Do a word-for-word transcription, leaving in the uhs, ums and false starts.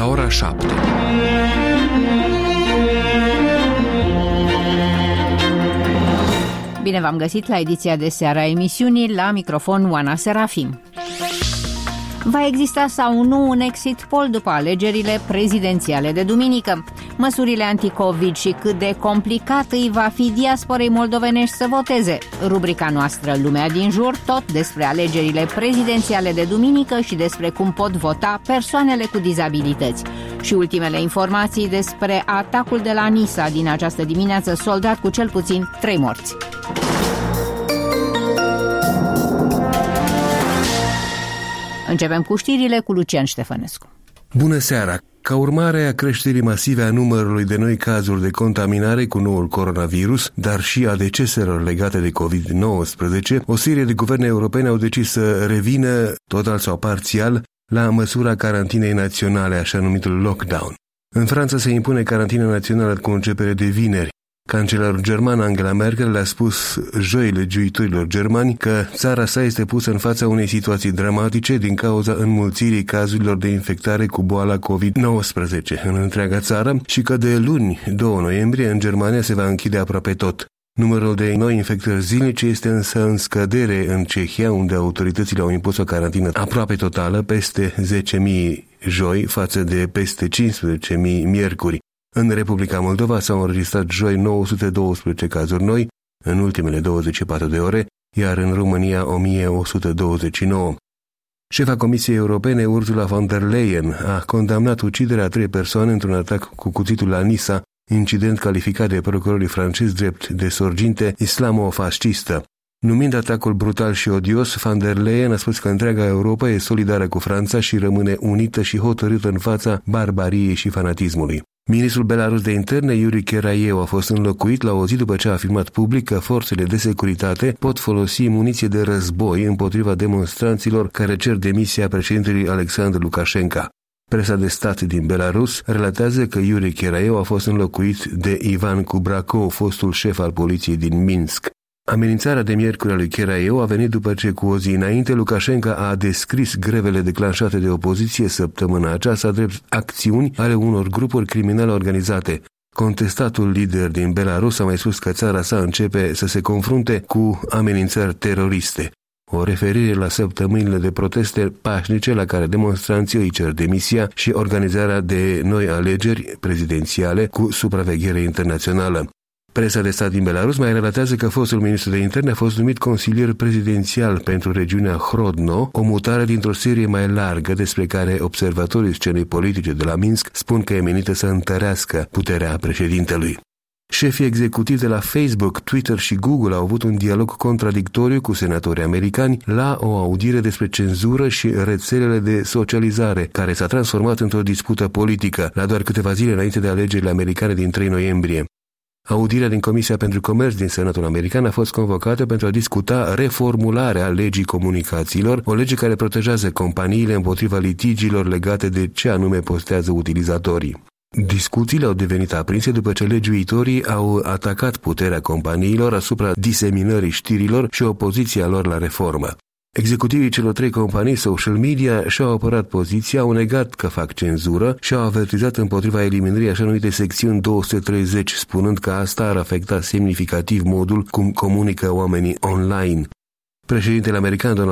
la ora șapte. Bine v-am găsit la ediția de seară a emisiunii, la microfon Oana Serafim. Va exista sau nu un exit poll după alegerile prezidențiale de duminică? Măsurile anticovid și cât de complicat îi va fi diasporei moldovenești să voteze? Rubrica noastră Lumea din jur, tot despre alegerile prezidențiale de duminică și despre cum pot vota persoanele cu dizabilități. Și ultimele informații despre atacul de la Nisa din această dimineață, soldat cu cel puțin trei morți. Începem cu știrile cu Lucian Ștefănescu. Bună seara! Ca urmare a creșterii masive a numărului de noi cazuri de contaminare cu noul coronavirus, dar și a deceselor legate de covid nouăsprezece, o serie de guverne europene au decis să revină, total sau parțial, la măsura carantinei naționale, așa numitul lockdown. În Franța se impune carantina națională cu începere de vineri. Cancelarul german Angela Merkel le-a spus joi legiuitorilor germani că țara sa este pusă în fața unei situații dramatice din cauza înmulțirii cazurilor de infectare cu boala covid nouăsprezece în întreaga țară și că de luni, doi noiembrie, în Germania se va închide aproape tot. Numărul de noi infectări zilnice este însă în scădere în Cehia, unde autoritățile au impus o carantină aproape totală, peste zece mii joi, față de peste cincisprezece mii miercuri. În Republica Moldova s-au înregistrat joi nouă sute douăsprezece cazuri noi în ultimele douăzeci și patru de ore, iar în România o mie o sută douăzeci și nouă. Șefa Comisiei Europene, Ursula von der Leyen, a condamnat uciderea a trei persoane într-un atac cu cuțitul la Nisa, incident calificat de procurorii francezi drept de sorginte islamo-fascistă. Numind atacul brutal și odios, von der Leyen a spus că întreaga Europa e solidară cu Franța și rămâne unită și hotărâtă în fața barbariei și fanatismului. Ministrul belarus de interne, Iuri Cheraiev, a fost înlocuit la o zi după ce a afirmat public că forțele de securitate pot folosi muniție de război împotriva demonstranților care cer demisia președintelui Alexandru Lukashenko. Presa de stat din Belarus relatează că Iuri Cheraiev a fost înlocuit de Ivan Kubrakov, fostul șef al poliției din Minsk. Amenințarea de miercuri a lui Cheraiev a venit după ce cu o zi înainte Lukashenko a descris grevele declanșate de opoziție săptămâna aceasta drept acțiuni ale unor grupuri criminale organizate. Contestatul lider din Belarus a mai spus că țara sa începe să se confrunte cu amenințări teroriste. O referire la săptămânile de proteste pașnice la care demonstranții îi cer demisia și organizarea de noi alegeri prezidențiale cu supraveghere internațională. Presa de stat din Belarus mai relatează că fostul ministru de interne a fost numit consilier prezidențial pentru regiunea Hrodno, o mutare dintr-o serie mai largă despre care observatorii scenei politice de la Minsk spun că e menită să întărească puterea președintelui. Șefii executivi de la Facebook, Twitter și Google au avut un dialog contradictoriu cu senatorii americani la o audiere despre cenzură și rețelele de socializare, care s-a transformat într-o dispută politică, la doar câteva zile înainte de alegerile americane din trei noiembrie. Audierea din Comisia pentru Comerț din Senatul American a fost convocată pentru a discuta reformularea legii comunicațiilor, o lege care protejează companiile împotriva litigiilor legate de ce anume postează utilizatorii. Discuțiile au devenit aprinse după ce legiuitorii au atacat puterea companiilor asupra diseminării știrilor și opoziția lor la reformă. Executivii celor trei companii social media și-au apărat poziția, au negat că fac cenzură și au avertizat împotriva eliminării așa numite secțiuni două sute treizeci, spunând că asta ar afecta semnificativ modul cum comunică oamenii online. Președintele american Donald